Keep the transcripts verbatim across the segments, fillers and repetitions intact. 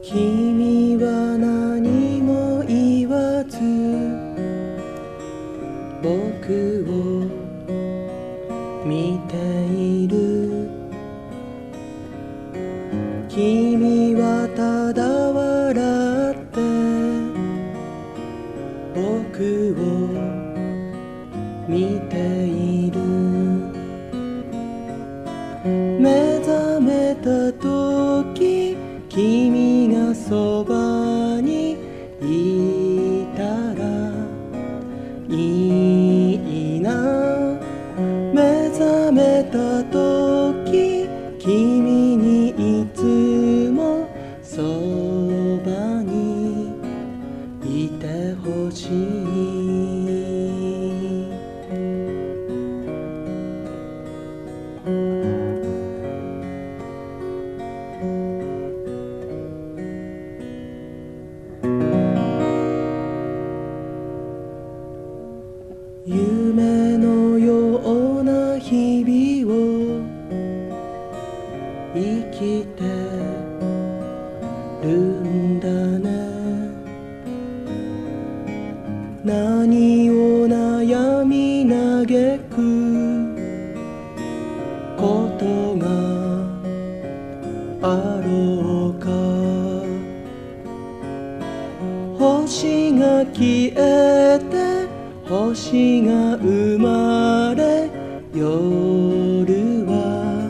君は何も言わず僕を見ている。君はただ笑って僕を見ている。目覚めた時君がそばにいたらいいな。目覚めた時君にいつもそばにいてほしい。夢のような日々を生きてるんだね。何を悩み嘆くことがあろうか。星が消えて星が生まれ夜は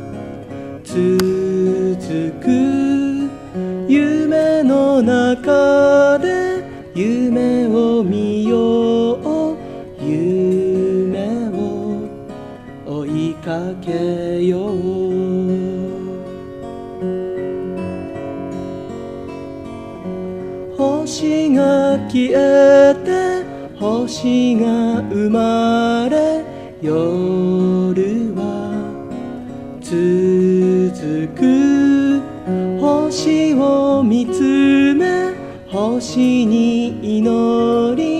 続く。夢の中で夢を見よう。夢を追いかけよう。星が消えて星が生まれ夜は続く。星を見つめ星に祈り